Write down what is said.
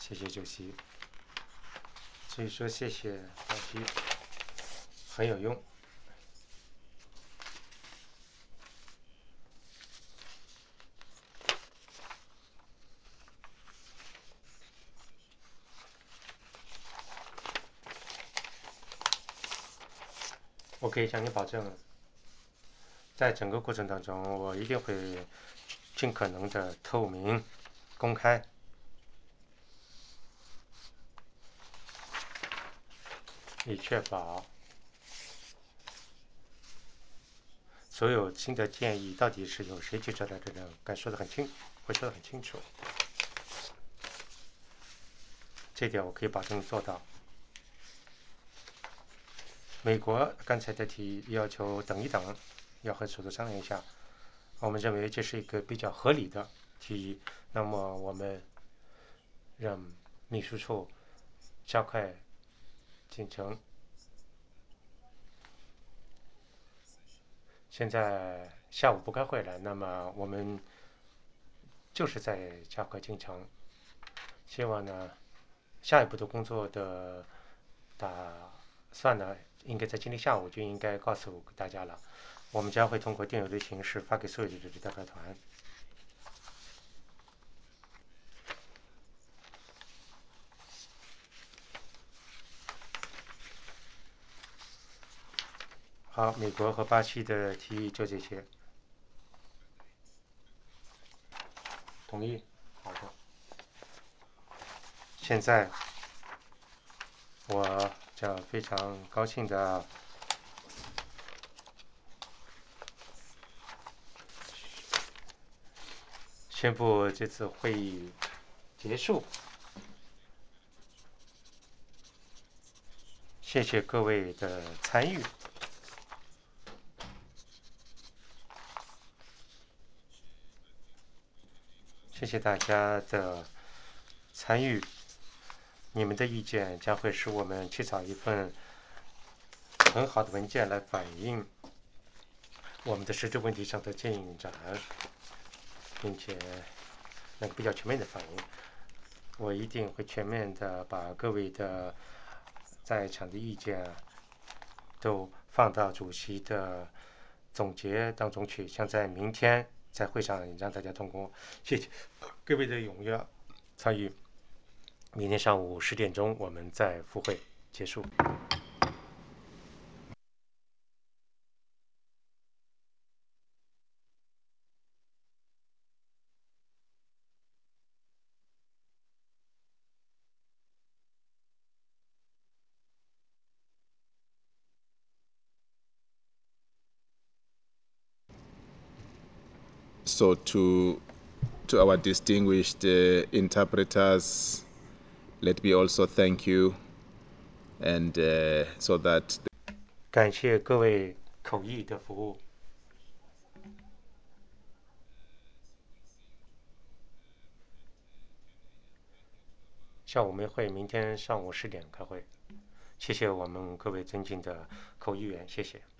谢谢主席。所以说谢谢老师，很有用。我可以向你保证，在整个过程当中，我一定会尽可能的透明、公开，以确保所有新的建议到底是由谁提出来的呢？该说得很清，会说得很清楚。这点我可以保证做到。美国刚才的提议要求等一等，要和首都商量一下。我们认为这是一个比较合理的提议。那么我们让秘书处加快进程。现在下午不开会了，那么我们就是在加快进程。希望呢，下一步的工作的打算呢，应该在今天下午就应该告诉大家了。我们将会通过电邮的形式发给所有的代表团。好，美国和巴西的提议就这些。同意。好的。现在我将非常高兴的宣布这次会议结束。谢谢各位的参与。谢谢大家的参与，你们的意见将会使我们起草一份很好的文件来反映我们的实质问题上的进展，并且能比较全面的反映。我一定会全面的把各位的在场的意见都放到主席的总结当中去，像在明天在会上让大家通过。谢谢各位的踊跃参与。明天上午10点钟我们再复会结束。 So to our distinguished interpreters, let me also thank you, and so that 感谢各位口译的服务。下午没会，明天上午10点开会。谢谢我们各位尊敬的口译员，谢谢。